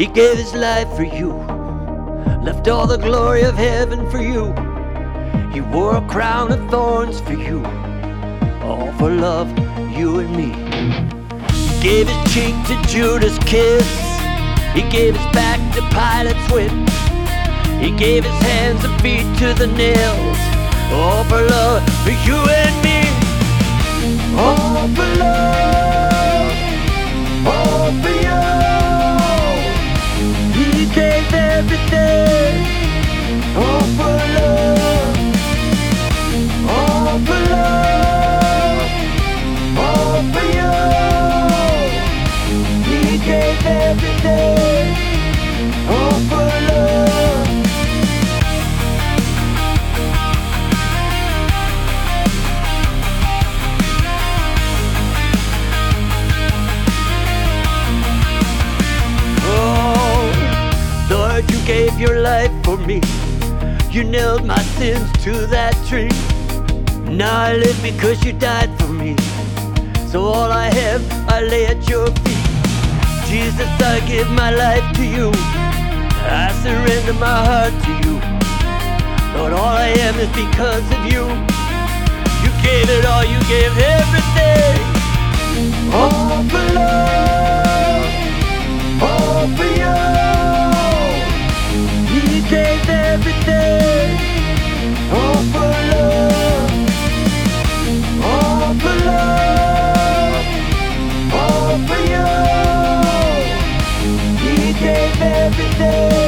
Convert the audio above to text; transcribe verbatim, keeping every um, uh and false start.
gave his life for you, left all the glory of heaven for you. He wore a crown of thorns for you, all for love, you and me. He gave his cheek to Judas' kiss, he gave his back to Pilate's whip, he gave his hands and feet to the nails, all for love, for you and me. All for love, all for you. He gave everything, all for love, all for love, all for you. He gave everything, all for love. Lord, you gave your life for me, you nailed my sins to that tree. Now I live because you died for me, so all I have I lay at your feet. Jesus, I give my life to you, I surrender my heart to you. Lord, all I am is because of you. You gave it all, you gave everything, all for love, all for you. He gave everything, all for love, all for love, all for you. He gave everything.